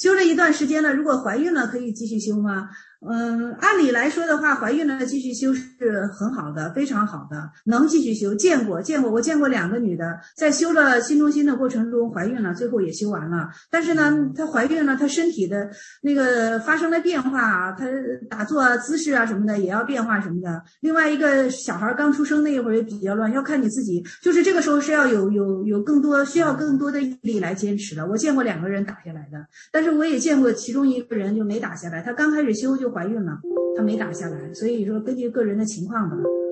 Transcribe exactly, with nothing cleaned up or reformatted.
修了一段时间了，如果怀孕了可以继续修吗？嗯，按理来说的话，怀孕了继续修是很好的，非常好的，能继续修。见过，见过，我见过两个女的在修了新中心的过程中怀孕了，最后也修完了。但是呢，她怀孕了，她身体的那个发生了变化啊，她打坐啊、姿势啊什么的也要变化什么的。另外一个小孩刚出生那一会儿也比较乱，要看你自己，就是这个时候是要有有有更多需要更多的毅力来坚持的。我见过两个人打下来的，但是我也见过其中一个人就没打下来，他刚开始修就怀孕了，他没打下来，所以说根据个人的情况吧。